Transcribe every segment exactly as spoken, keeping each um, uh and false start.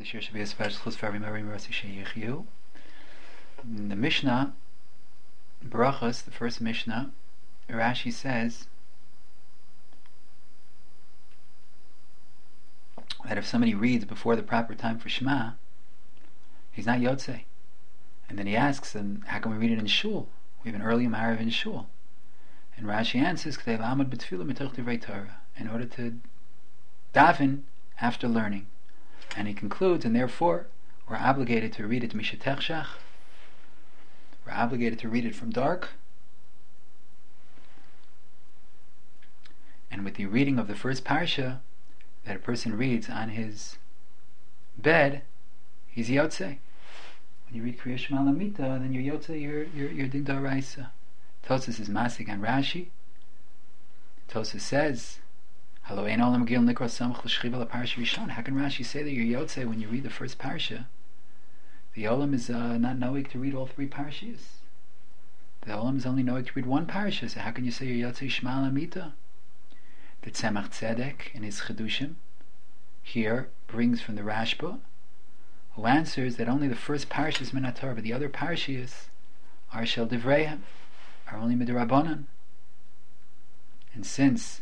This year should be a special chus for every Mary Mercy Sheyichiu. In the Mishnah, Barachas, the first Mishnah, Rashi says that if somebody reads before the proper time for Shema, he's not Yotzei. And then he asks, and how can we read it in Shul? We have an early Ma'ariv in Shul. And Rashi answers, in order to daven after learning. And he concludes, and therefore we're obligated to read it mishetechshach. We're obligated to read it from dark. And with the reading of the first parsha that a person reads on his bed, he's Yotzei. When you read Kriya Shema Lamita, then you're Yotzei, you're, you're, you're Din D'Oraisa. Tosas is Masig on Rashi. Tosas says, how can Rashi say that you're Yotzei when you read the first parsha? The Olam is uh, not knowing to read all three parshas. The Olam is only knowing to read one parsha, so how can you say you're Yotzei Shema Lamita? The Tzemach Tzedek in his Chedushim here brings from the Rashba, who answers that only the first parsha is Minator, but the other parshas are Shel Divreihem, are only Midrabanan. And since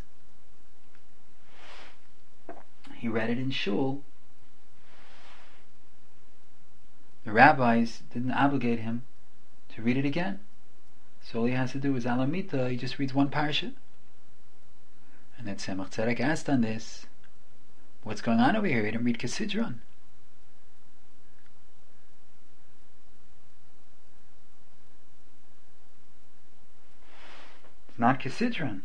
he read it in Shul, the rabbis didn't obligate him to read it again. So all he has to do is Alamita, he just reads one parsha. And that Tzemach Tzedek asked on this, what's going on over here? He didn't read Kesidron. It's not Kesidron.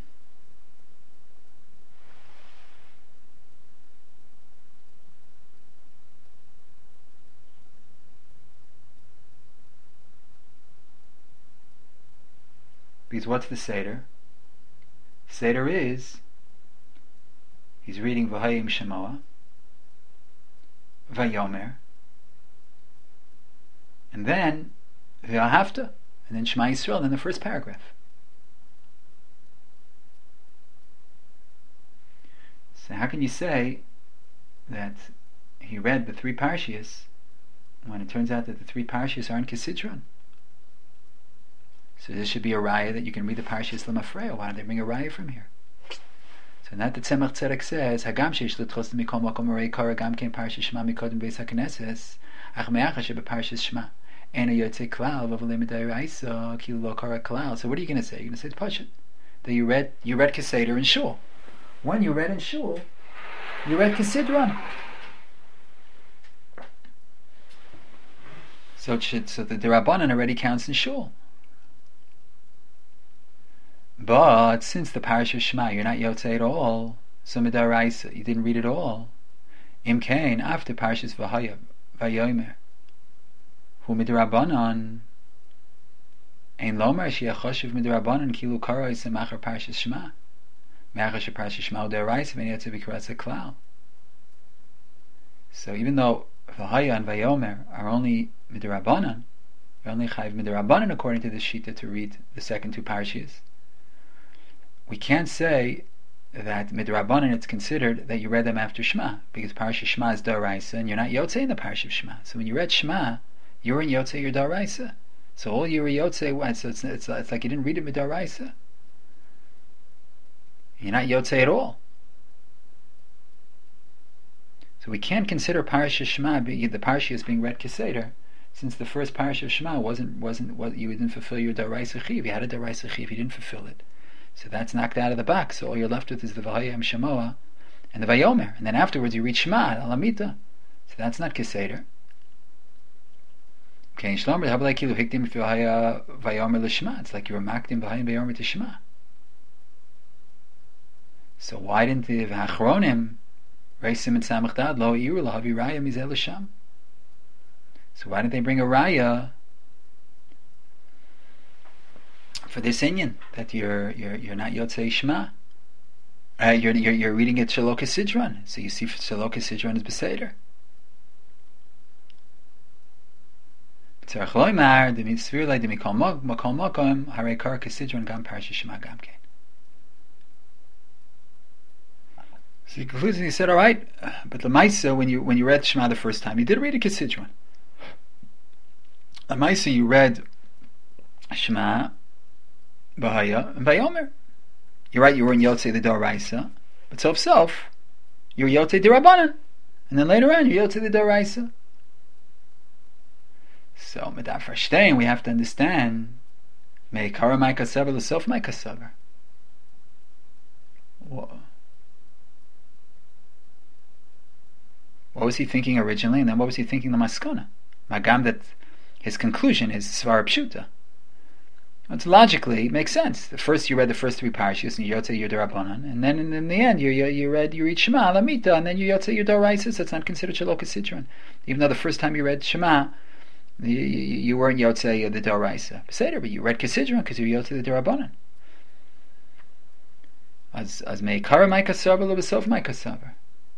Because what's the Seder? Seder is, he's reading V'hayim Shemoah, Vayomer, and then V'ahavta, and then Shema Yisrael, and then the first paragraph. So how can you say that he read the three parshias when it turns out that the three parshias aren't Kesidron? So this should be a raya that you can read the parshas Lamafreya. Why don't they bring a raya from here? So not that Tzemach Tzedek says, Hagam sheish l'tchos mikol makom arei kara gam ken parshas Shema mikodem beis haKnesses ach me'acha shebe parshas Shema ena yotzei klal v'avolei midaraisa kilu lo kara klal. So what are you going to say? You're going to say it's pashut that you read you read Keseder in Shul. When you read in Shul, you read Kesidron. So it should, so the Derabanan already counts in Shul. But since the parasha Shema, you're not Yotzei at all, so Midaraisa, you didn't read it all. Im Kain, after parashas V'haya, Vayomer, Hu Midarabanan, Ein Lomar She'achoshev Midarabanan Kilu Karo Yisem Achar parashas Shema, Me'achar She parashas Shema Udaraisa V'nei Yotzei B'Kiratza Klal. So even though V'haya and Vayomer are only Midarabanan, you're only Chayiv Midarabanan according to the Shita to read the second two parashas. We can't say that midrabanan it's considered that you read them after Shema, because Parsha Shema is D'Oraisa, and you're not Yotzei in the Parsha of Shema. So when you read Shema, you were in Yotzei, you're D'Oraisa. So all you were Yotzei was, so it's, it's, it's like you didn't read it D'Oraisa. You're not Yotzei at all. So we can't consider Parsha Shema, the Parsha as being read Keseder, since the first Parsha of Shema wasn't, wasn't, what you didn't fulfill your D'Oraisa Chiv. You had a D'Oraisa Chiv, you didn't fulfill it. So that's knocked out of the box. So all you're left with is the V'hayim Shemoah and the Vayomer. And then afterwards you read Shema, Alamita. So that's not Keseder. Okay, Shlomer, how about you hikdim V'hayim Vayomer l'Shema? It's like you were makdim V'hayim Vayomer to Shema. So why didn't the V'achronim, Reisim and Samach Dad, Lo Iru, L'havi Raya Mizeh L'Sham? So why didn't they bring a Raya for this inyan that you're you're you're not Yotzei Shema? Uh, you're, you're you're reading it Shelo Kesidron, so you see Shelo Kesidron is Beseder. Tzarech loymar the mitzvir like the mikol makol makom harei kar Kesidron gam parashat Shema gam ken. So he concludes and he said, all right, but the Maisa, when you when you read Shema the first time, you did read a Kisidron. The Maisa, you read Shema, Bahaya, and Vayomer. You're right, you were in Yotzei the Doraisa, but self self, you're Yotzei the Rabbanan. And then later on, you're Yotzei the Doraisa. So, Medaf Rashtain, we have to understand, Meikara Maika Savar, L'Sof Maika Savar. What was he thinking originally, and then what was he thinking the Maskana? Magam, that his conclusion is Svara Pshuta. It's logically, it makes sense. The first you read the first three parashas and you Yotzei your Darabanan, and then in, in the end you, you you read you read Shema Lamita, and then you Yotzei your Doraisa. So it's not considered Shaloka Sidron, even though the first time you read Shema, you, you, you weren't Yotzei the Doraisa. But you read Kisidron because you're Yotzei the Darabanan. As as Meikara Maika Savar L'Besof Maika Savar.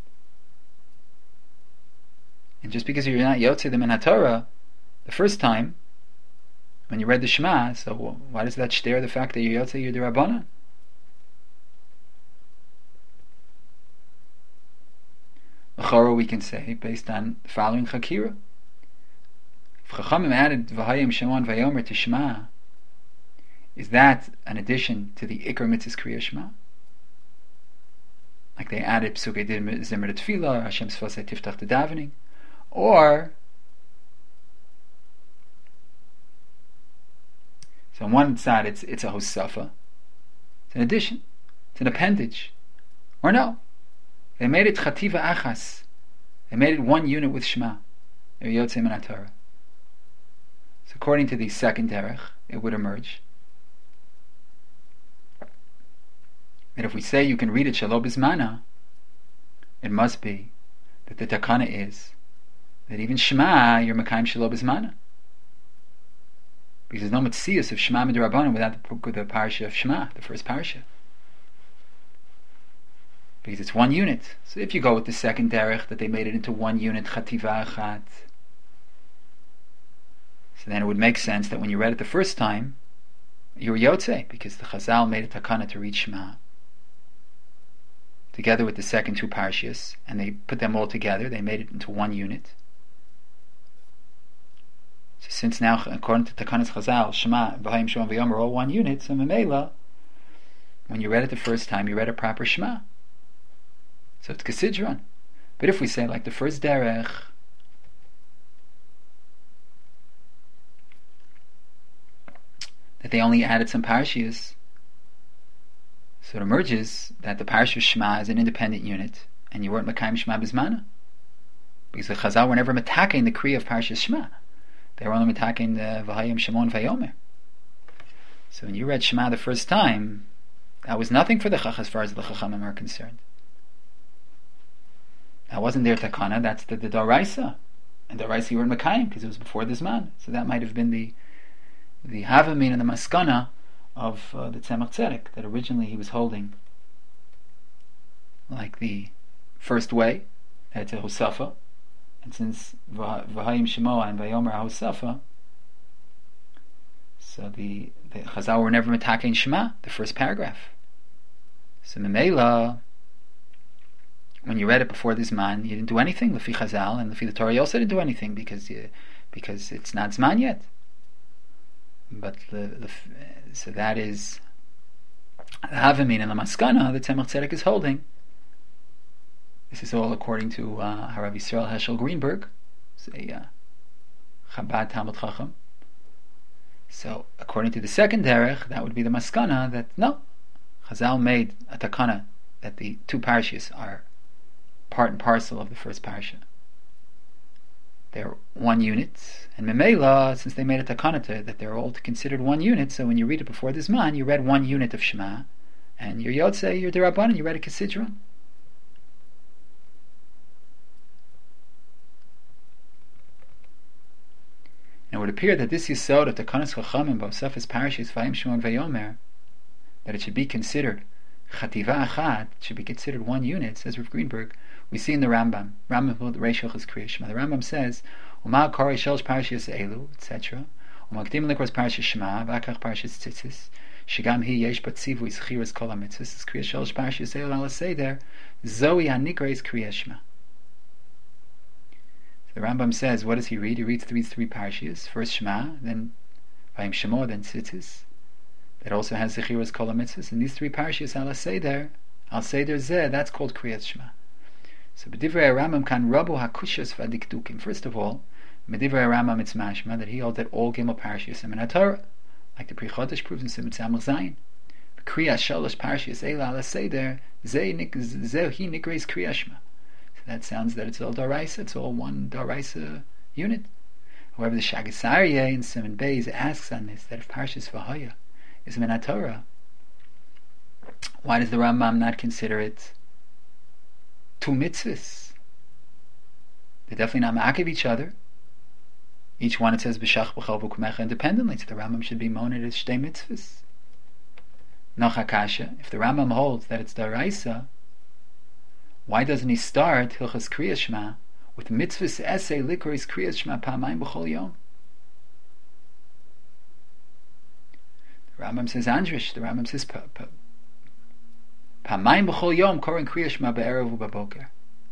And just because you're not Yotzei the Minatorah the first time, when you read the Shema, so why does that stare the fact that you're Yotzei your Derabanan? L'chora, we can say, based on the following Chakira. If Chachamim added V'hayim Shemon Vayomer to Shema, is that an addition to the Ikar Mitzvahs Kriya Shema? Like they added Psukei Zimmer Tefillah, Hashem Sfosei Tiftach the Davening, or so on one side it's it's a hosafa, it's an addition, it's an appendage, or no, they made it chativa achas, they made it one unit with Shema, they're Yotzei min HaTorah. So according to the second derech, it would emerge that if we say you can read it shelo bizmana, it must be that the takana is that even Shema you're mekayim shelo bizmana. Because there's no mitzvahs of Shema Midrabanan without the, the parasha of Shema, the first parasha. Because it's one unit. So if you go with the second derech, that they made it into one unit, chativa achat, so then it would make sense that when you read it the first time, you were Yotzei, because the Chazal made a takana to read Shema, together with the second two parashas, and they put them all together, they made it into one unit. So since now, according to Takanas Chazal, Shema, V'hayim Shema V'yom are all one unit, so Memela, when you read it the first time, you read a proper Shema. So it's Kesidron. But if we say, like the first derech, that they only added some parashas, so it emerges that the parasha of Shema is an independent unit, and you weren't Mekayim Shema Bizmana. Because the Chazal were never metaking the Kriya of parasha Shema. They were only attacking the V'hayim Shemon Vayomer. So when you read Shema the first time, that was nothing for the Chach as far as the Chachamim are concerned. That wasn't their takana, that's the, the Doraisa. And Doraisa you were in Mekayim because it was before the Zman. So that might have been the the Havamin and the Maskana of uh, the Tzemach Tzedek that originally he was holding. Like the first way, that's a Hosafa. And since V'hayim Shemoah and Vayomer HaHosafa, so the, the Chazal were never metaking Shema, the first paragraph. So Memela, when you read it before this Zman, you didn't do anything, Lefi Chazal, and Lefi the Torah you also didn't do anything because you, because it's not Zman yet. But the, the, so that is the Havamin and the Maskana that Tzemach Tzedek is holding. This is all according to uh, Harav Yisrael Heschel Greenberg, a uh, Chabad Talmud Chacham. So, according to the second derech, that would be the Maskana that no, Chazal made a takana that the two parashas are part and parcel of the first parasha. They're one unit, and Memela, since they made a takana to, that they're all considered one unit, so when you read it before this man, you read one unit of Shema, and you're Yotzei, you're Derabanan, you read a Kesidron. It would appear that this Yisod of Takanas Chachamim B'Osafas Parashas V'hayim Shemon Vayomer, that it should be considered Chativa Achat, it should be considered one unit, says Rav Greenberg. We see in the Rambam, Rambam Hod Reish Hilchos Kriya Shema. The Rambam says, Uma Korei Shalosh Parashas Elu, et cetera. Uma K'dim Likros Parashas Shema, V'Akach Parashas Tzitzis, Shigam hi yesh batzivu is chiras kol ha-mitzvahs. This Kriya Shalosh Parashiyos Eila Ala Seder. Zoe ha-nikreis Kriya Shema. The Rambam says, what does he read? He reads three, three parashiyos. First Shema, then Vayim Shemo, then Tzitzis. That also has Zechiras Kol HaMitzvahs. And these three parashiyos, Al Seder, Al Seder Zeh, that's called Kriyat Shema. So, B'divrei Rambam kan Rabu HaKushas V'Adikdukim. First of all, B'divrei Rambam it's mashma that he holds that all Gimel parashiyos are min HaTorah, like the Pri Chodesh proves in Simon Tzamach Zayin. Kriyat Shalosh parashiyos Eila Al Seder Zeh Hi Nikreis Kriyat Shema. That sounds that it's all Daraisa, it's all one Daraisa unit. However, the Shagas Aryeh in Simon Beis asks on this, that if Parshas V'Haya is min HaTorah, why does the Rambam not consider it two mitzvahs? They're definitely not ma'akev each other. Each one it says b'shach b'chal v'kumecha independently, so the Rambam should be moaned as shtei mitzvahs. Noch hakasha, if the Rambam holds that it's Daraisa, why doesn't he start Hilchas Kriyas Shema with mitzvahs essay likrois Kriyas Shema pa'amayim b'chol yom? The Rambam says Andrish. The Rambam says pa'amayim b'chol yom korin Kriyas Shema be'erev u'b'boker.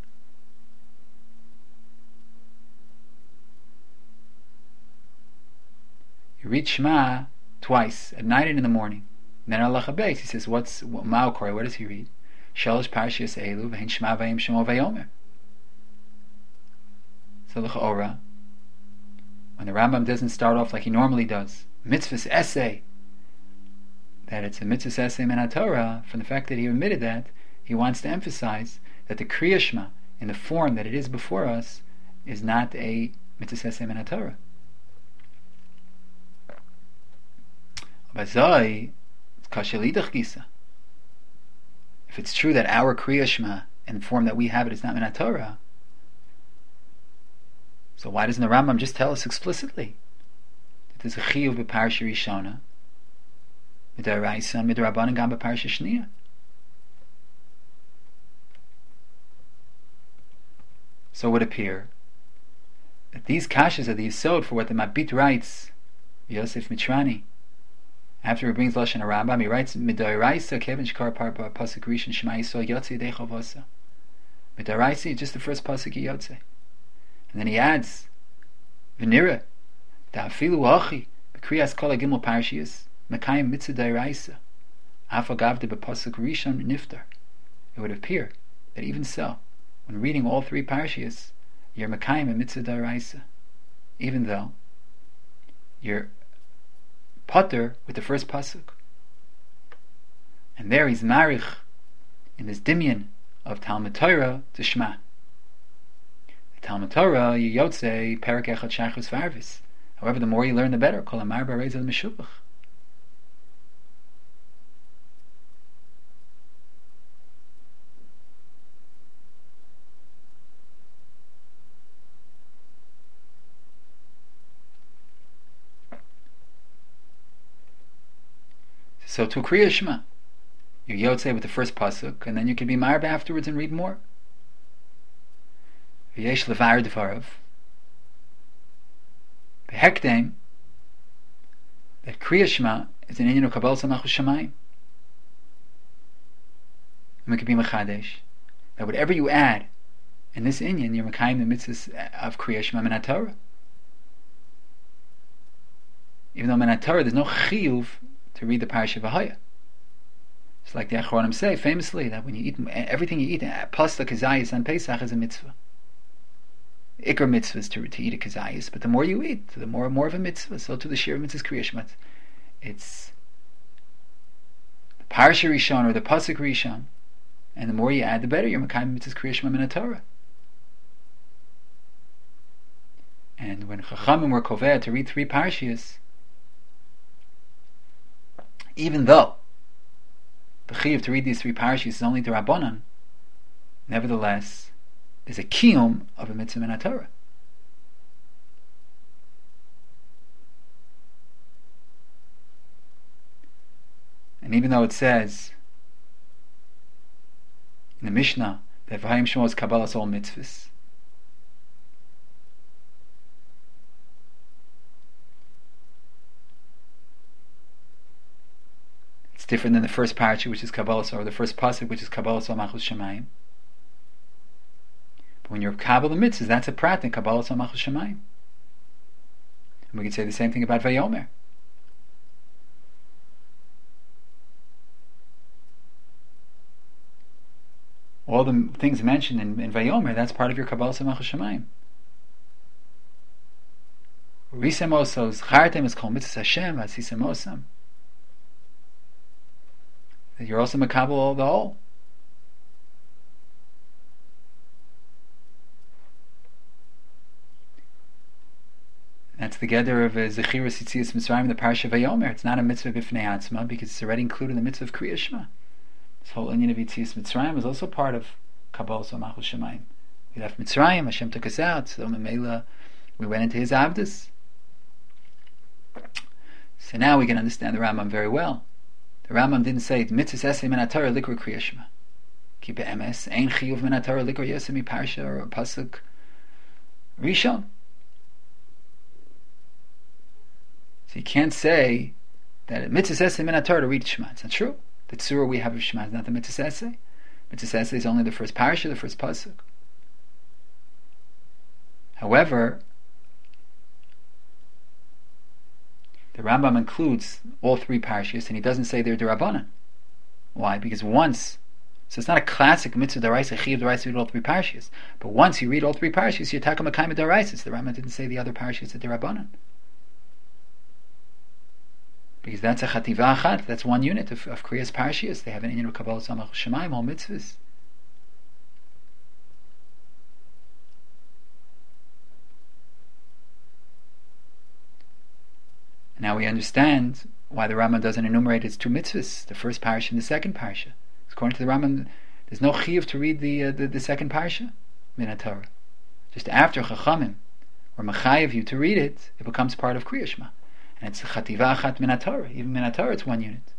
You read Shema twice, at night and in the morning. And then Allah Beis, he says, what's what, Ma'okori, what does he read? Shalosh Parashiyos Elu v'hin Shema v'yim Shemo v'yomer. So l'cha'ora, when the Rambam doesn't start off like he normally does, mitzvahs essay, that it's a mitzvahs essay min HaTorah, from the fact that he omitted that, he wants to emphasize that the Kriya Shema, in the form that it is before us, is not a mitzvahs essay min HaTorah. Bazai, it's kashelidach gisa. If it's true that our Kriya Shema, in the form that we have it, is not min HaTorah, so why doesn't the Rambam just tell us explicitly that there's a chiyuv b'parsha Rishona, mid'araisa, and mid'rabanan gam b'parsha Shniya? So it would appear that these kashas are the yisod for what the Mabit writes, Yosef Mitrani. After he brings Lashon Rambam, he writes mid'araisa kevin shkar par pasuk rishon Shema Yisrael Yotzei Yedei Chavasa. Mid'araisa is just the first pasuk of Yotzei. And then he adds, V'nira, Ta'afilu Achi, B'kriyas Kol HaGimel Parashiyos, Mekayim Mitzvah D'Oraisa, Afa Gavde B'Pasuk Rishon Niftar. It would appear that even so, when reading all three Parashiyos, you're Mekayim Mitzvah D'Oraisa, even though you're Potter with the first pasuk. And there he's marich in this dimyan of Talmud Torah to Shema. Talmud Torah, you yotze perak echad shachus v'arvis. However, the more you learn, the better. Kol amar b'reiz al meshubach. So to Kriya Shema, you yotze with the first pasuk, and then you can be marb afterwards and read more. V'yesh levar dvarav behekdem, that Kriya Shema is an inyan of Kabbalas Malchus Shamayim. And it could be mechadesh that whatever you add in this inyan, you're mekayim the mitzvahs of Kriya Shema min HaTorah. Even though min HaTorah there's no chiyuv to read the Parasha V'Haya. It's like the Achronim say famously that when you eat everything you eat, plus the kazayis on Pesach is a mitzvah. Ikar mitzvah is to, to eat a kazayis, but the more you eat, the more and more of a mitzvah. So to the shir of mitzvahs Kriya Shema, it's the Parasha Rishon or the Pasuk Rishon, and the more you add, the better. You're mekayim mitzvahs Kriya Shema min HaTorah. And when Chachamim were koveh to read three parashiyos, even though the chiyuv to read these three parashiyos is only to Rabbanan, nevertheless, there's a kiyum of a mitzvah min HaTorah. And even though it says in the Mishnah that V'hayim Shemo is Kabbalas all mitzvahs, different than the first parasha, which is Kabbalah, or the first pasuk, which is Kabbalah Malchus Shemayim. But when you're Kabbalah mitzvahs, that's a prat in Kabbalah Malchus Shemayim. And we can say the same thing about Vayomer. All the things mentioned in, in Vayomer, that's part of your Kabbalah Malchus Shemayim. Risem Osos, Chartem is called Mitzvah Hashem, Vasisem Osam. You're also Makabal all the whole. That's the gather of Zechiras Yitzias Mitzrayim, the Parsha Vayomer. It's not a mitzvah b'fnei atzma because it's already included in the mitzvah of Kriya Shema. This whole union of Yitzias Mitzrayim is also part of Kabbalah Malchus Shemayim. We left Mitzrayim, Hashem took us out, so Memela, we went into His Avdus. So now we can understand the Rambam very well. The Rambam didn't say mitzvah esei min haTorah likra Kriya Shema. Ki be'emes ein chiyuv min haTorah likra yosem mi parsha or pasuk rishon. So you can't say that mitzvah esei min haTorah to read Shema. It's not true. The tzura we have of Shema is not the mitzvah esei. Mitzvah esei is only the first parsha, the first pasuk. However, the Rambam includes all three parashas, and he doesn't say they're D'Rabbanan. Why? Because once, so it's not a classic mitzvah d'oraisa, chiyuv d'oraisa, read all three parashas. But once you read all three parashas, you're taka makayim d'oraisa. The Rambam didn't say the other parashas are D'Rabbanan. Because that's a chativa achat, that's one unit of, of Kriyas parashas. They have an inyan of Kabbalah Malchus Shemayim, all mitzvahs. Now we understand why the Rambam doesn't enumerate its two mitzvahs, the first parsha and the second parsha. According to the Rambam, there's no chiyuv to read the, uh, the the second parsha, min haTorah. Just after Chachamim, or Machayev you to read it, it becomes part of Kriya Shema. And it's chativa achat min haTorah. Even min haTorah, it's one unit.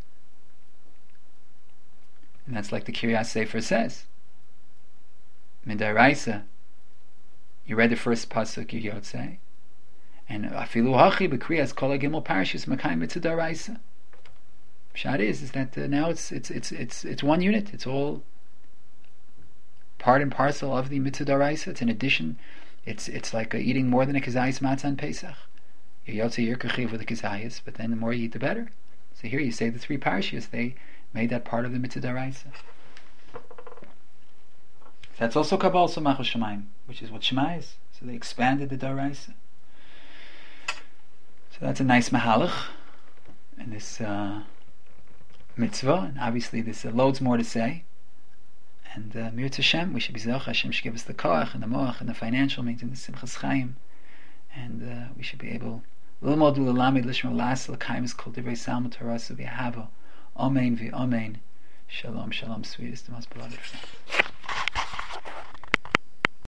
And that's like the Kiryas Sefer says. Min daraisa, you read the first pasuk, you yotzei. And afilu hachi b'kriyas kol hagimel parashas makayim mitzvah d'oraisa. Pshat is is that uh, now it's it's it's it's it's one unit. It's all part and parcel of the mitzvah d'oraisa. It's an addition. It's it's like uh, eating more than a kazayis matzah on Pesach. You yotze yirkachiv with the kazayis, but then the more you eat, the better. So here you say the three parashas, they made that part of the mitzvah d'oraisa. That's also Kabbalah Malchus Shemayim, which is what Shema is. So they expanded the d'oraisa. So that's a nice mahalach in this uh, mitzvah, and obviously there's uh, loads more to say. And uh, Mir Hashem, we should be zech Hashem should give us the koach and the moach and the financial means and the simchas chaim, and uh, we should be able l'lmod u'lalamid l'shma las l'kaim is called divrei salma Torah so v'yahavo. Amen v'amen. Shalom, shalom, sweetest, the most beloved friend.